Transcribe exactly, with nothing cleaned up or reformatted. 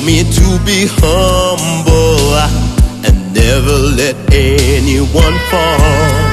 told me to be humble and never let anyone fall.